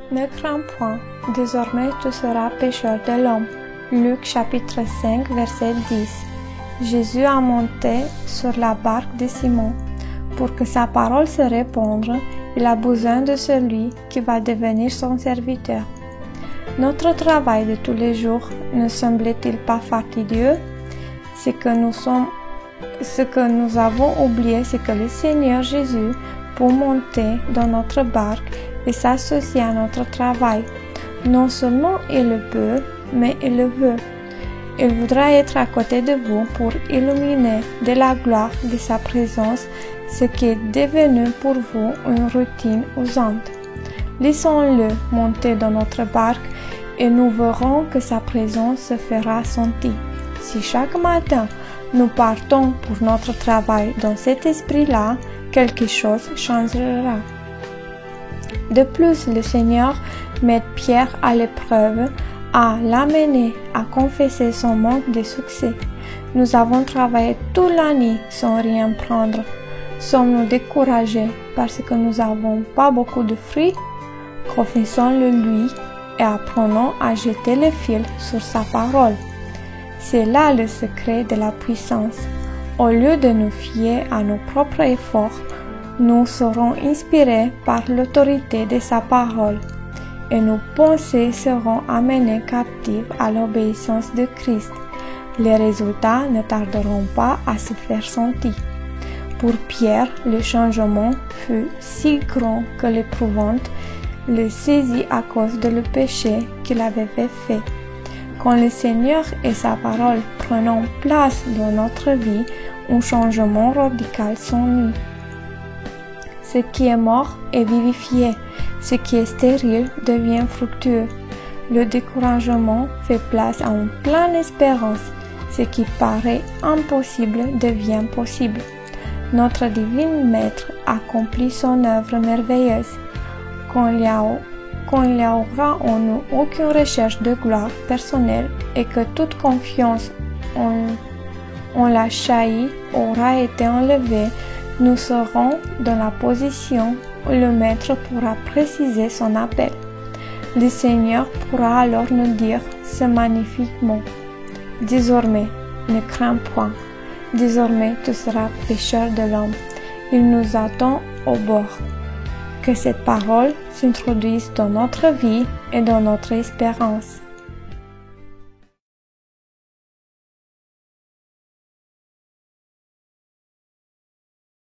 Ne crains point, désormais tu seras pécheur de l'homme. Luc chapitre 5 verset 10. Jésus a monté sur la barque de Simon. Pour que sa parole se répande, il a besoin de celui qui va devenir son serviteur. Notre travail de tous les jours ne semble-t-il pas fastidieux? Ce que nous avons oublié, c'est que le Seigneur Jésus peut monter dans notre barque et s'associer à notre travail. Non seulement il le peut, mais il le veut. Il voudra être à côté de vous pour illuminer de la gloire de sa présence ce qui est devenu pour vous une routine usante. Laissons-le monter dans notre barque et nous verrons que sa présence se fera sentir. Si chaque matin nous partons pour notre travail dans cet esprit-là, quelque chose changera. De plus, le Seigneur met Pierre à l'épreuve, à l'amener à confesser son manque de succès. Nous avons travaillé toute l'année sans rien prendre. Sommes-nous découragés parce que nous n'avons pas beaucoup de fruits? Confessons-le lui et apprenons à jeter le fil sur sa parole. C'est là le secret de la puissance. Au lieu de nous fier à nos propres efforts, nous serons inspirés par l'autorité de sa parole et nos pensées seront amenées captives à l'obéissance de Christ. Les résultats ne tarderont pas à se faire sentir. Pour Pierre, le changement fut si grand que l'épouvante le saisit à cause de le péché qu'il avait fait. Quand le Seigneur et sa parole prennent place dans notre vie, un changement radical s'ennuie. Ce qui est mort est vivifié, ce qui est stérile devient fructueux. Le découragement fait place à une pleine espérance, ce qui paraît impossible devient possible. Notre divin Maître accomplit son œuvre merveilleuse. Quand il y aura en nous aucune recherche de gloire personnelle et que toute confiance en la chahi aura été enlevée, nous serons dans la position où le Maître pourra préciser son appel. Le Seigneur pourra alors nous dire ce magnifique mot. Désormais, ne crains point. Désormais, tu seras pécheur de l'homme. Il nous attend au bord. Que cette parole s'introduise dans notre vie et dans notre espérance.